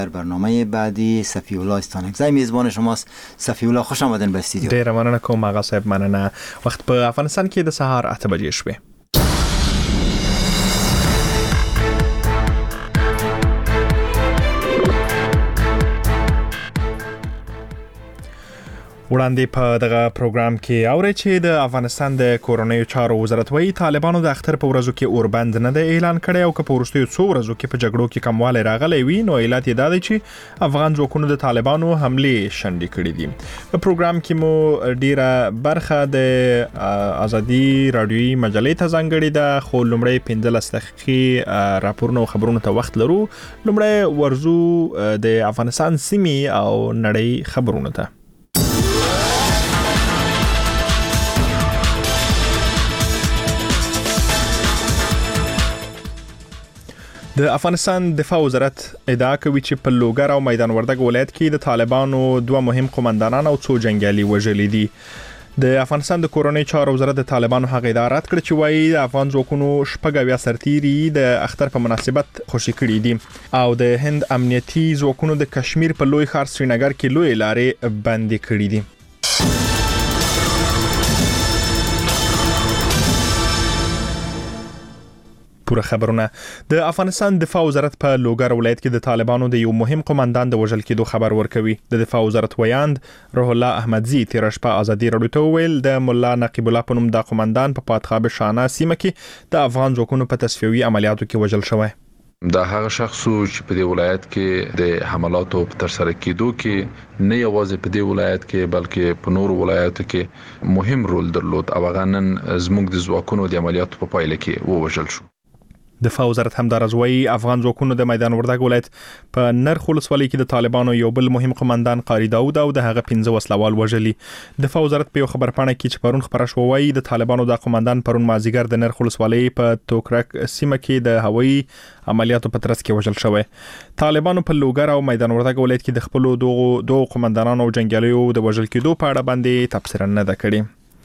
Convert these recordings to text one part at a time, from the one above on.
در برنامه بعدی صفی الله استانکزی میزبان شماست. صفی الله خوش آمدین به استودیو. ډیر مننه کوم آقا صاحب، مننه. وخت په افغانستان کې د سهار 8 بجې شوې. وړاندې په دغه پروګرام کې اوري چې د افغانستان د کورونیو چارو وزارت وايي طالبانو د اختر په ورځو کې اوربند نه دی اعلان کړی او که په وروستیو څو ورځو کې په جګړو کې کموالی راغلی وي نو علت یې دا دی چې افغان ځواکونو د طالبانو حملې شنډې کړې دي. په پروګرام کې مو ډیره برخه د ازادي رادیوي مجلې ته ځانګړې ده، خو لومړی 15 دقیقې راپورونه او خبرونه ته وخت لرو. لومړی ورزو د افغانستان سیمې او نړۍ خبرونه ته. د افغانستان دفاع وزارت ادعا کوي چې په لوګر او میدان وردګ ولایت کې د طالبانو 2 مهم قومندانان او 2 جنگیالي وژلي دي. د افغانستان د کورونی چارو وزارت د طالبانو هغه ادعا رد کړ چې وایي د افغان ځواکونو شپږ سرتیري د اختر په مناسبت خوشي کړي دي او د هند امنیتي ځواکونو د کشمیر په لوی ښار سرینګر کې لوی لارې بندي کړي دي. پوره خبرونه. د افغانستان دفاع وزارت په لوګر ولایت کې د طالبانو د یو مهم قومندان د وژل کېدو خبر ورکوي. د دفاع وزارت ویاند روح الله احمدزي تیر شپه ازادي رادیو ته ویل د مولا نقیب الله په نوم د قومندان په پاتخاب شانه سیمه کې د افغان ځواکونو په تصفیوي عملیاتو کې وژل شوی. دا هغه شخص چې په دې ولایت کې د حملاتو په تر سره کېدو کې نه یوازې په دې ولایت کې بلکې په نورو ولایتو کې مهم رول درلود او هغه نن زموږ د ځواکونو د عملیاتو په پایله کې ووژل شو. دفاع وزارت همدارز وایي افغان ځواکونو د میدان وردګ ولایت په نرخ ولسوالۍ کې د طالبانو یو بل مهم قومندان قاری داود او د هغه 15 وسلوال وژلي. دفاع وزارت په یو خبرپاڼه کې چې پرون خبره شو وایي د طالبانو د قومندان پرون مازیګر د نرخ ولسوالۍ په توکرک سیمه کې د هوایي عملیاتو په ترڅ کې وژل شوی. طالبانو په لوګر او میدان وردګ ولایت کې د خپل دوه قومندانانو او جنگیالیو د وژل کېدو په اړه باندې تبصره نه ده کړې.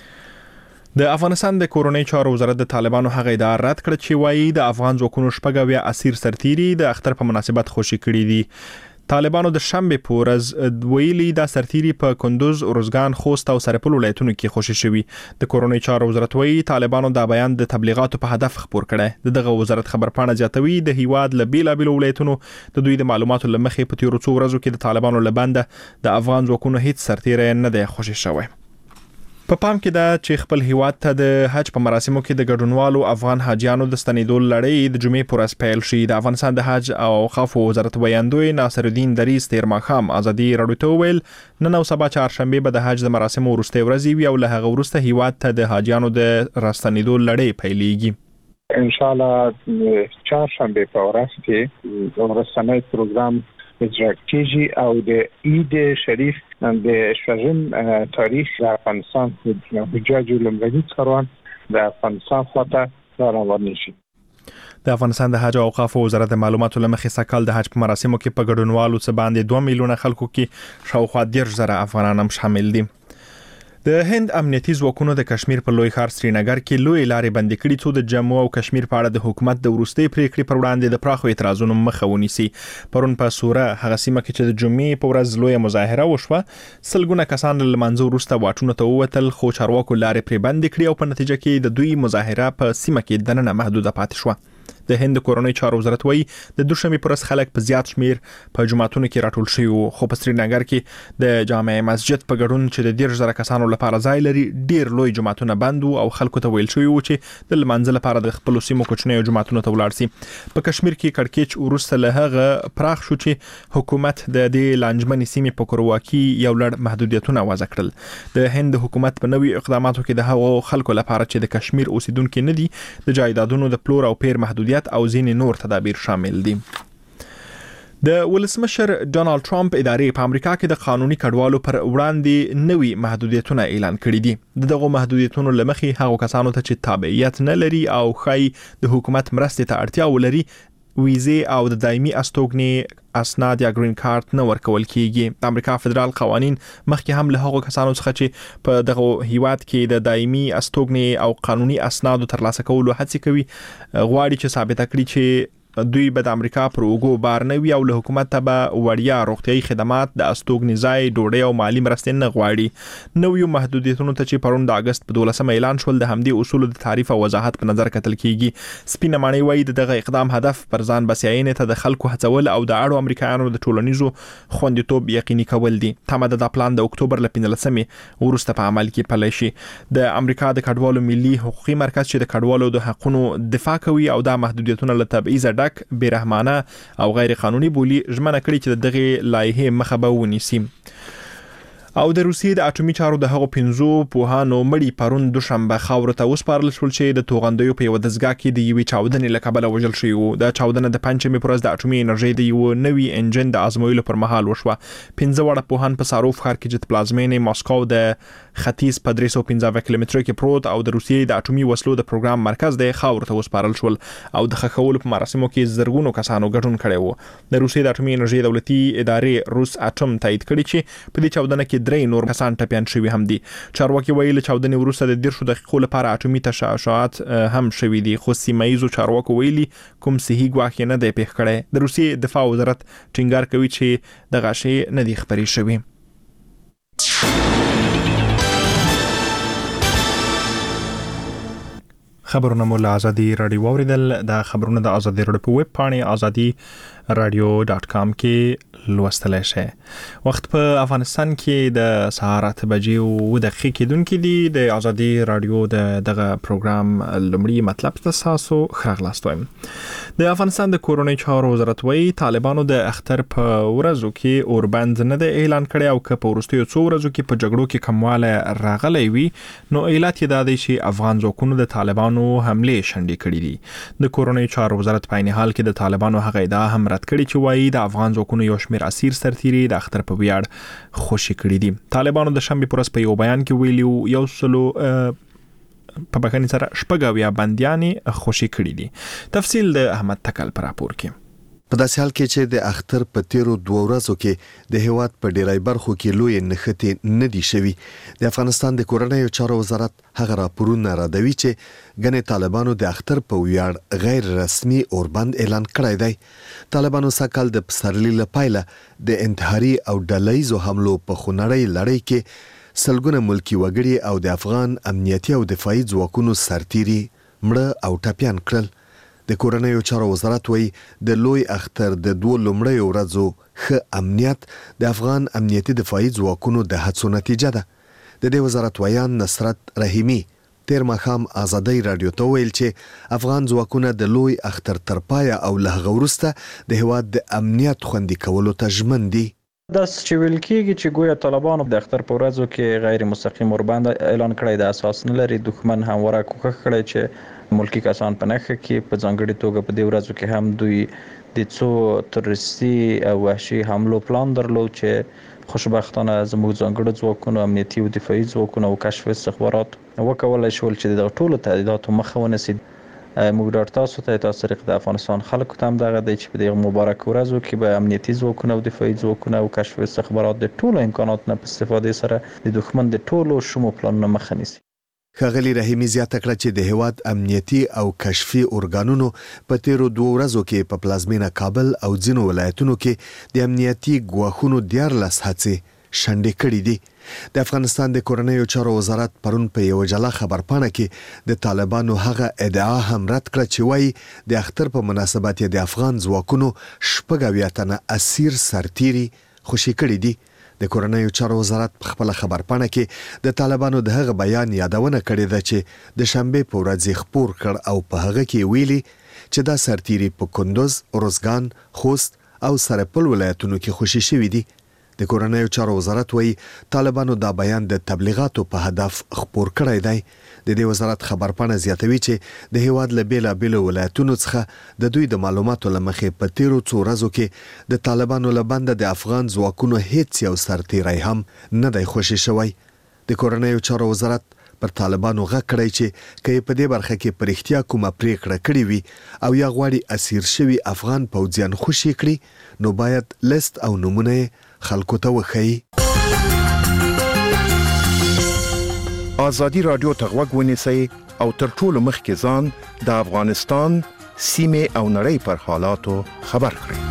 د افغانستان د کورونی چارو وزارت د طالبانو هغه ادعا رد کړ چې وایي د افغان ځواکونو شپږ اسیر سرتیري د اختر په مناسبت خوشي کړي دي. طالبانو د شنبه په ورځ ویلي د سرتیري په کندوز، اورزګان، خوست او سرپل ولایتونو کې خوشي شوی. د کورونی چارو وزارت وایي طالبانو دا بیان د تبلیغاتو په هدف خبر کړي. دغه وزارت خبرپاڼه زیاتوي د هیواد له بیلابیلو ولایتونو د دوی د معلوماتو لمخې په تیرو څو ورځو کې د طالبانو لبنده د افغان ځواکونو هیڅ سرتیری نه دی خوشي شوی. په پام کې ده چې خپل هیواد ته د حج په مراسمو کې د ګډونوالو افغان حاجیانو د ستنېدو لړۍ د جمعې پر ورځ پیل شي. د افغانستان د حج او اوقاف وزارت ویاندوی ناصر الدین دریس تیر ماښام ازادي رادیو ته ویل نن او سبا چهارشنبه به د حج د مراسمو وروستۍ ورځې وي او له هغه وروسته هیواد ته د حاجیانو د راستنېدو لړۍ پیلېږي. ان شاء الله چهارشنبه په ورځ کې ورسنۍ پروګرام اجرا کیږي او د عید شریف د شپږم تاریخ د افغانستان د حجاج لومړني کاروان د افغانستان خواته روان شي. د افغانستان د حج او اوقاف وزارت د معلوماتو لمخې سکهال د حج په مراسمو کې په ګډونوالو څخه باندې 2 میلیونه خلکو کې شاوخوا 10,000 افغانان هم شامل دي. د هند امنیتي ځواکونو د کشمیر په لوی ښار سرینګر کې لوی لارې بندي کړې څو د جموں او کشمیر په اړه د حکومت د وروستۍ پریکړې پر وړاندې د پراخو اعتراضونو مخه ونیسي. پرون په سوره هغه سیمه کې چې د جمعې په ورځ لوی مظاهره وشوه سلګونه کسان له منځو وروسته واټونو ته ووتل خو چارواکو لارې پرې بندي کړې او په نتیجه کې د دوی مظاهره په سیمه کې دننه محدوده پاتې شوه. د هند کورونی چارو وزارت وایي د دوشنبه پر ورځ خلک په زیات شمیر په جماعتونو کې راټول شوي وو خو په سرینګر کې د جامع مسجد په ګډون چې د 10,000 کسانو لپاره ځای لري ډیر لوی جماعتونه بند وو او خلکو ته ویل شوی وو چې د لمانځه لپاره د خپل سیمو کوچنیو جماعتونو ته ولاړ شي. په کشمیر کې کړکېچ وروسته له هغه پراخ شو چې حکومت د دې لانجمنې سیمې په کورواکي یو لړ محدودیتونه وضع کړل. د هند حکومت په نوي اقداماتو کې د هغو خلکو لپاره چې د کشمیر اوسیدونکو نه دي د جایدادونو د پلور او پیر محدودیت او ځینې نور تدابیر شامل دي. د ولسمشر ډونالد ټرمپ ادارې په امریکا کې د قانوني کډوالو پر وړاندې نوي محدودیتونه اعلان کړي دي. دغه محدودیتونو لمخې هغو کسانو ته چې تابعیت نه لري او خای د حکومت مرستې ته اړتیا ولري ویزه او د دایمي استوګنې اسناد یا گرین کارت نه ورکول کیږي. د امریکا فدرال قوانین مخکې هم له هغو کسانو څخه چې په دغه هیواد کې د دایمي استوګنې او قانوني اسنادو ترلاسه کولو هڅه کوي غواړي چې ثابت کړي چې دوی به د امریکا پر اوګو بار نه وي او له حکومت ته به وړیا روغتیايي خدمات د استوګنځای ډوډۍ او مالی مرستې نه غواړي. نویو محدودیتونو ته چې پرون د اگست په 12 اعلان شول د همدې اصولو د تعریف او وضاحت په نظر کتل کیږي. سپینه ماڼۍ وایي دغه اقدام هدف پر ځان بسیاینې ته د خلکو هڅول او د اړو امریکایانو د ټولنیزو خوندیتوب یقیني کول دي. تمه د پلان د اکتوبر ل 15 ورسته په عمل کې پلی شي. د امریکا د کډوالو ملي حقوقي مرکز چې د کډوالو د حقوقو دفاع کوي او دا محدودیتونه له تبعیض ډک، بیرحمانه او غیر قانوني بولی ژمنه کړې چې دغه لایحه مخه به ونیسي. او د روسیې د اټومي چارو د هغو 15 پوهانو مړي پرون دوشنبه خاورو ته وسپارل شول چې د توغندیو په یو دزګاه کې د یوې چاودنې له کبله وژل شوي وو. د چاودنه د پنځمې پر ورځ د اټومي انرژي د یو نوي انجن د ازمویلو پر مهال وشوه. 15 وړه پوهان په ساروف ښار کې چې پلازمینې مسکو د ختیځ په 315 کیلومتر کې پروت او د روسیې د اټومي وسلو د پروګرام مرکز د خاورو ته وسپارل شول او د خښولو په مراسمو کې زرګونو کسانو ګډون کړی وو. د روسیې د اټومي انرژي دولتي ادارې روس اټوم تایید کړی چې په دې چاودنه کې 3 نور کسان ټپيان شوي هم دي. چارواکي ویل چاودنې وروسته د 10 دقیقو لپاره اټومي تشعشعات هم شوي دي، خو سیمایزو چارواکو ویلي کوم صحیح ګواښ نه دی پیښ کړی. د روسیې دفاع وزارت ټینګار کوي چې دغه شی نه دی خبري شوی. خبرونه مو له ازادي رادیو اوریدل. د خبرونه د ازادي رادیو په ویب پاڼه azadi.radio.com کې لوستلای شئ. وخت په افغانستان کې د سهار 8 بجې او دقیقې کېدونکې دي. د ازادي رادیو دغه پروګرام لمړی مطلب تاسو خغلاست وایم. د افغانستان د کورونی چارو وزارت وایي طالبانو د اختر په ورځو کې اوربند نه د اعلان کړي او که په ورستیو څو ورځو کې په جګړو کې کمواله راغلی وي نو علت یې دا دی چې افغان ځواکونو د طالبانو حمله شنډې کړې دي. د کورونی چارو وزارت په عین حال کې د طالبانو هغه ادعا هم رد کړي چې وایي د افغان ځواکونو یو شمېر اسیر سرتیري د اختر په ویاړ خوشي کړي دي. طالبانو د شنبه پر ورځ په یو بیان کې ویلي یو سلو په بخښنې سره شپږ بنديانې خوشي کړي دي. تفصیل د احمد تکل پر راپور کې. په داسې حال کې چې د اختر په تیرو 2 ورځو کې د هیواد په ډیری برخو کې لوی نښتې نه دي شوي. د افغانستان د کورنیو چارو وزارت هغه راپورونه راډوي چې ګنې طالبانو د اختر په ویاړ غیر رسمي اوربند اعلان کړی دی. طالبانو سکهال د پسرلي لپاره د انتحاري او ډلهیزو حملو په خونړۍ لړۍ کې سلګونه ملکی وګړي او د افغان امنیتي او دفاعي ځواکونو سرتیري مړه او ټپيان کړل. د کورنیو چارو وزارت وایي د لوی اختر د 2 لومړیو ورځو ښه امنیت د افغان امنیتي دفاعي ځواکونو د هڅو نتیجه ده. د دې وزارت ویان نصرت رحیمی تیر ماښام ازادي رادیو ته ویل چې افغان ځواکونه د لوی اختر تر پایه او له هغه وروسته د هیواد د امنیت خوندي کولو ته ژمن دي. دا چې ویل کېږي چې ګویا طالبانو د اختر په ورځو کې غیر مستقیم اوربند اعلان کړی د اساس نه لري. دښمن همواره کوښښ کړی چې ملکی کسان په نخښه کې په ځانګړي توګه په دې ورځو کې هم دوی د څو تروریستي او وحشي حملو پلان درلود چې خوشبختانه زموږ ځانګړي ځواکونو امنیتي او دفاعي ځواکونو او کشف استخبارات وکولای شول چې د ټولو تهدیداتو مخه ونیسي. موږ ډاډ تاسو ته طریق د افغانستان خلکو ته هم دغه دی چې په دې مبارک ورځو کې به امنیتي ځواکونه او دفاعي ځواکونه او کشف استخبارات د ټولو امکاناتو نه په استفادې سره د دښمن د ټولو شومو پلانونو مخه نیسي. ښاغلي رحیمی زیاته کړه چې د هیواد امنیتي او کشفي ارګانونو په تیرو 2 ورځو کې په پلازمینه کابل او ځینو ولایتونو کې د امنیتي ګواښونو 14 هڅې شنډې کړې دي. د افغانستان د کورنیو چارو وزارت پرون په یو جلا خبرپاڼه کې د طالبانو هغه ادعا هم رد کړه چې وایي د اختر په مناسبت د افغان ځواکونو 80 تنه اسیر سرتیري خوشي کړي دي. د کورنیو چارو وزارت په خپل خبرپاڼه کې د طالبانو د هغه بیان یادونه کړې ده چې د شنبه په ورځ خبر کړ او په هغه کې ویلي چې دا سرتیري په کندوز، روزګان، خوست او سرپل ولایتونو کې خوشي شوي دي. د کورنیو چارو وزارت وایي طالبانو دا بیان د تبلیغاتو په هدف خبر کړی دی. د دې وزارت خبرپاڼه زیاتوي چې د هیواد له بیلابیلو ولایتونو څخه د دوی د معلوماتو لمخې په تیرو 2 ورځو کې د طالبانو له بنده د افغان ځواکونو هیڅ یو سرتیری هم نه دی خوشي شوی. د کورنیو چارو وزارت پر طالبانو غږ کړی چې کله په دې برخه کې پرختیا کومه پریکړه کړې وي او یا غواړي اسیر شوی افغان پوځیان خوشي کړي نو باید لیست او نمونه خلکو ته وښيي. ازادي رادیو ته غوږ ونیسئ او تر ټولو مخکې ځان د افغانستان سیمه او نړۍ پر حالاتو خبر کړي.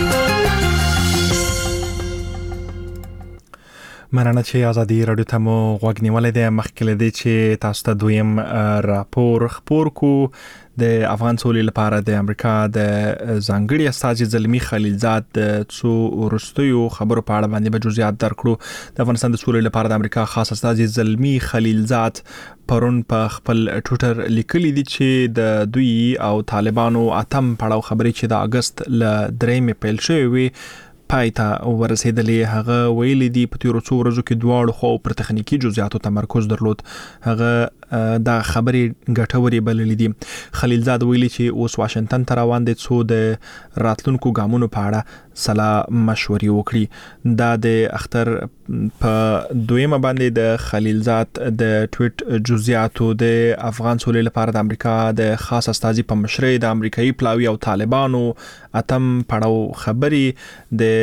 مننه چې ازادي رادیو ته مو غوږ نیولې ده. مخکې له دې چې تاسو ته دویم راپور خپور کو د افغان سولې لپاره د امریکا د ځانګړي استازي زلمی خلیلزاد د څو ورستیو خبرو په اړه باندې به جزئیات درکړو. د افغانستان د سولې لپاره د امریکا خاص استازي زلمی خلیلزاد پرون په خپل ټویټر لیکلي دي چې د دوی او طالبانو اتم پړاو خبرې چې د اگست ل 3 پیل شوې وي پایته ورسېدلې. هغه ویلي دي په تیرو څو ورځو کې دواړو خو پر تخنیکی جزئیاتو تمرکز درلود. هغه دا خبرې ګټورې بللې دي. خلیلزاد ویلي چې اوس واشنگټن ته روان دي څو د راتلونکو ګامونو په اړه سلا مشورې وکړي. دا د اختر په دویمه باندې د خلیلزاد د ټویټ جزئیاتو د افغان سولې لپاره د امریکا د خاص استازي په مشرۍ د امریکایي پلاوی او طالبانو اتم پړاو خبرې د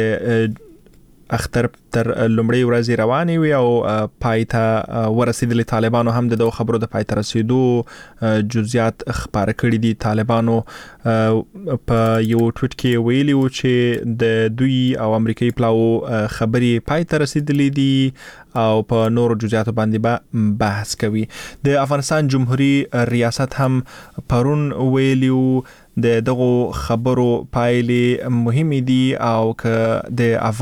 اختر تر لومړی ورځ رواني وي او پایته ورسېدل. طالبانو هم د خبرو د پایته رسیدو جزئیات خبره کړي دي. طالبانو په یو ټویټ کې ویلي و چې د دوی او امریکایي پلاو خبرې پایته رسیدلې دي او په نورو جزئیاتو باندې به بحث کوي. د افغانستان جمهوریت ریاست هم پرون ویلیو د دغه خبرو پایلې مهمې دي او که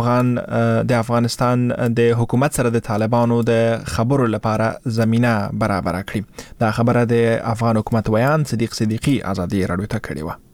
د افغانستان د حکومت سره د طالبانو د خبرو لپاره زمينه برابر کړي. دا خبره د افغان حکومت ویان صدیق صدیقی ازادي رادیو ته کړې و.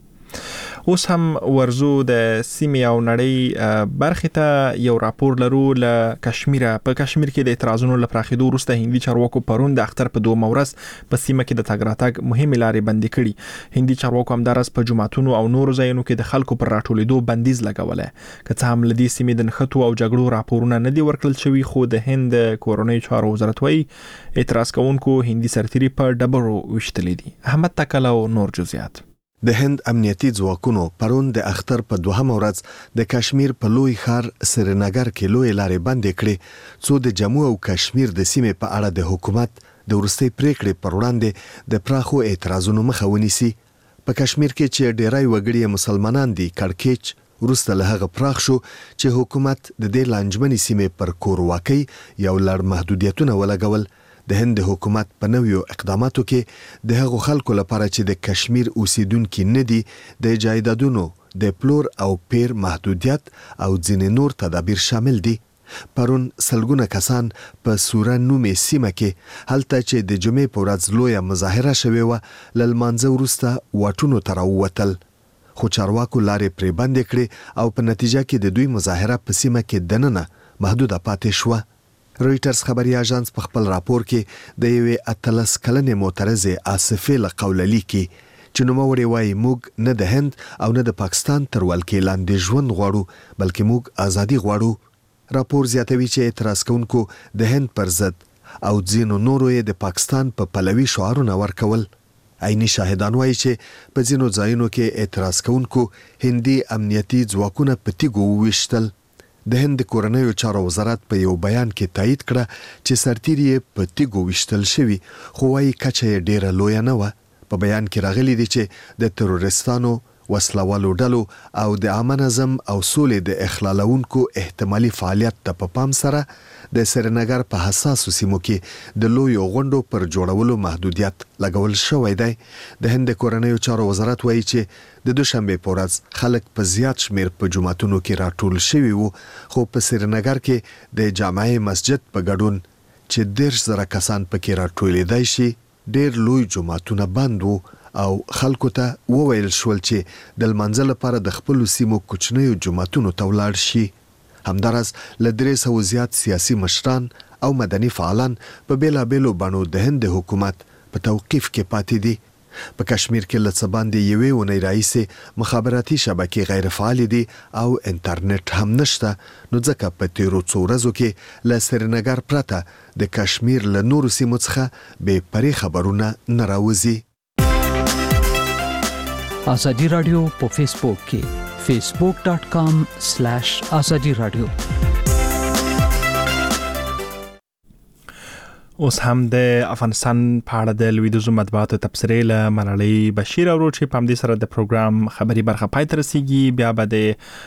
اوس هم ورزو د سیمې او نړۍ برخې ته یو راپور لرو له کشمیر. په کشمیر کې د اعتراضونو لپاره خېدو وروسته هندي چارواکو پرون د اختر په 2 ورځ په سیمه کې د تګ راتګ مهمه لارې بندي کړي. هندي چارواکو همدارس په جماعتونو او نورو ځایونو کې د خلکو پر راټولېدو بندیز لګولای. که څه هم لدی سیمې د نښتو او جګړو راپورونه نه دي ورکړل شوی، خو د هند کورنۍ چارو وزارت وايي اعتراض کوونکو هندي سرتیري په ډبرو وشتلې دي. احمد تکل او نور جزئیات. د هند امنیتي ځواکونو پرون د اختر په 2 ورځ د کشمیر په لوی ښار سرینګر کې لوی لارې بندې کړې څو د جموں او کشمیر د سیمې په اړه د حکومت د ورستۍ پریکړې پر وړاندې د پراخو اعتراضونو مخه ونیسي. په کشمیر کې چې ډیری وګړي مسلمانان دي کړکېچ وروسته له هغه پراخ شو چې حکومت د دې لانجمنې سیمې پر کورواکۍ یو لړ محدودیتونه ولګول. د هند حکومت په نویو اقداماتو کې د هغو خلکو لپاره چې د کشمیر اوسیدونکو نه دي د جایدادونو د پلور او پیر محدودیت او ځینې نور تدابیر شامل دي. پرون سلګونه کسان په سوره نومې سیمه کې هلته چې د جمعې په ورځ لویه مظاهره شوې وه له لمانځه وروسته واټونو ته راووتل، خو چارواکو لارې پرې بندې کړې او په نتیجه کې د دوی مظاهره په سیمه کې دننه محدوده پاتې شوه. رویټرز خبري اژانس په خپل راپور کې د یوې 13 کلنې معترضې آصفې له قوله لیکي چې نوموړې وایي موږ نه د هند او نه د پاکستان تر ولکې لاندې ژوند غواړو بلکې موږ ازادي غواړو. راپور زیاتوي چې اعتراض کوونکو د هند پر ضد او ځینو نورو یې د پاکستان په پلوي شعارونه ورکول. عیني شاهدان وایي چې په ځینو ځایونو کې اعتراض کوونکو هندي امنیتي ځواکونه په تیګو وویشتل. د هند کورنۍ چارو وزارت په یو بیان کې تایید کړه چې سرتیري په تیګو وشتل شوی، خو وايي کچه یې ډیره لوی نه و. په بیان کې راغلي دي چې د تروریستانو، وسلوالو ډلو او د عامه نظم او سولې د اخلالونکو احتمالي فعالیت ته په پام سره د سرینګر په حساسو سیمو کې د لویو غونډو پر جوړولو محدودیت لګول شوی دی. د هند کورنۍ چارو وزارت وایي چې د دوشنبه په ورځ خلک په زیات شمیر په جماعتونو کې راټول شوي وو، خو په سرینګر کې د جامع مسجد په ګډون چې 10,000 کسان پکې راټولېدای شي ډېر لوی جماعتونه بند وو او خلکو ته وویل شول چې د لمانځه لپاره د خپل سیمو کوچنیو جماعتونو ته ولاړ شي. همدارس له 300 زیات سیاسي مشران او مدني فعالان په بیلابیلو بڼو د هند حکومت په توقیف کې پاتې دي. په کشمیر کې له څه باندې یوې اونۍ راهیسې مخابراتي شبکې غیر فعال دي او انټرنیټ هم نشته، نو ځکه په تیرو څو ورځو کې له سرینګر پرته د کشمیر له نورو سیمو څخه بې پرې خبرونه نه راوځي. ازادي رادیو په فیسبوک کې facebook.com/azadi radio. اوس هم د افغانستان په اړه د لویدیځو مطبوعاتو تبصرې له ملالۍ بشیر اورو چې په همدې سره د پروګرام خبري برخه پای ته رسیږي. بیا به د